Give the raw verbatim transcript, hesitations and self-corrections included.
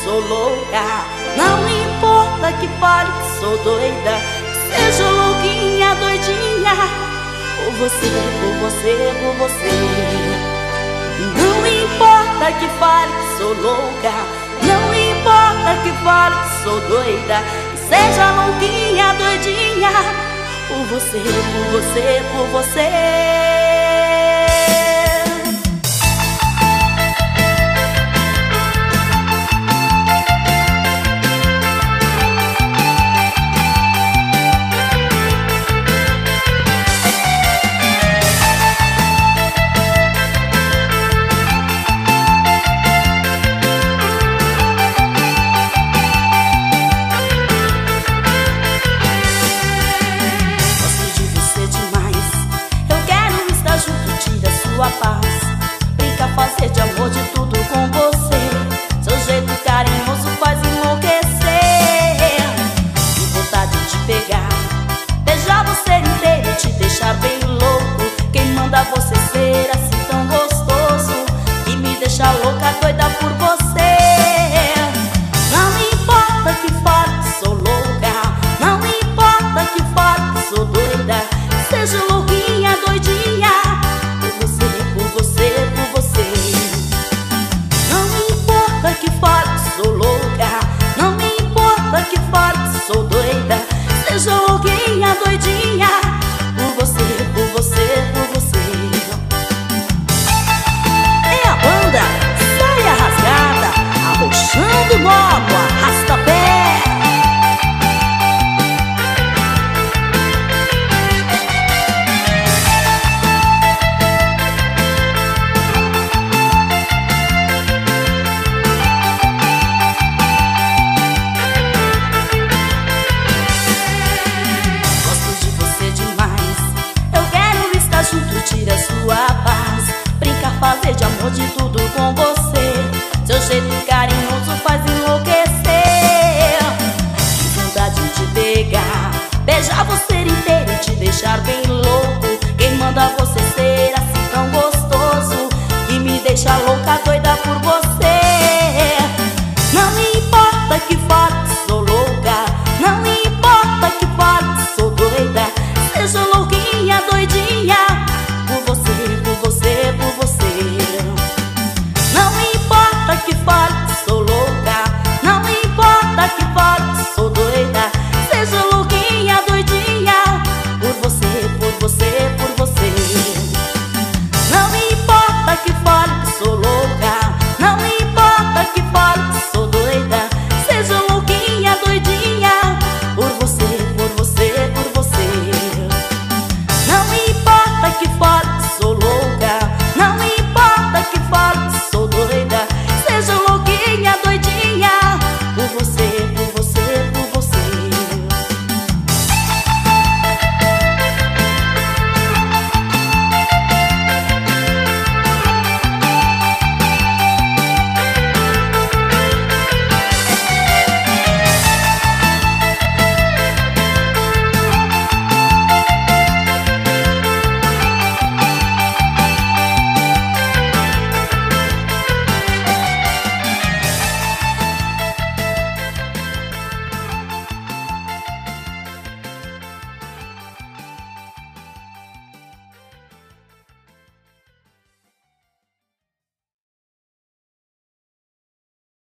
sou louca. Não importa que fale que sou doida, seja louquinha, doidinha, por você, por você, por você. Não importa que fale que sou louca, não importa que fale que sou doida, seja louquinha, doidinha, por você, por você, por você. Sua paz, brinca, fazer de amor de tudo com você. Seu jeito carinhoso faz enlouquecer. E vontade de pegar, beijar você inteiro e te deixar bem louco. Quem manda você ser assim tão gostoso e me deixa louca, doida por você. Não importa que fale que sou louca, não importa que fale que sou doida, seja louquinha, doidinha, sou doida, seja louquinha, doidinha, por você, por você, por você. É a banda Saia Rasgada, arrochando moto, arrasta-pé. Tira sua paz, brinca, fazer de amor de tudo com você. Seu jeito carinhoso faz enlouquecer. Que vontade de pegar, beijar você inteiro e te deixar bem louco. Quem manda você ser assim tão gostoso e me deixa louca, doida por você.